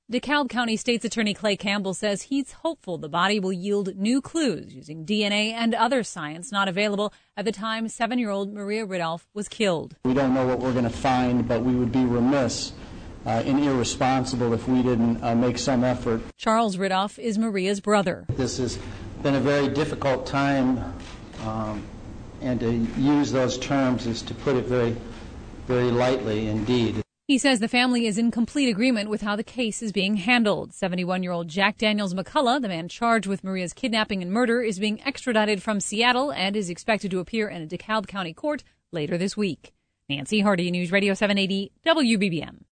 DeKalb County State's Attorney Clay Campbell says he's hopeful the body will yield new clues using DNA and other science not available at the time 7-year-old Maria Ridolph was killed. We don't know what we're going to find, but we would be remiss and irresponsible if we didn't make some effort. Charles Ridolph is Maria's brother. This has been a very difficult time, and to use those terms is to put it very, very lightly indeed. He says the family is in complete agreement with how the case is being handled. 71-year-old Jack Daniels McCullough, the man charged with Maria's kidnapping and murder, is being extradited from Seattle and is expected to appear in a DeKalb County court later this week. Nancy Hardy, News Radio 780 WBBM.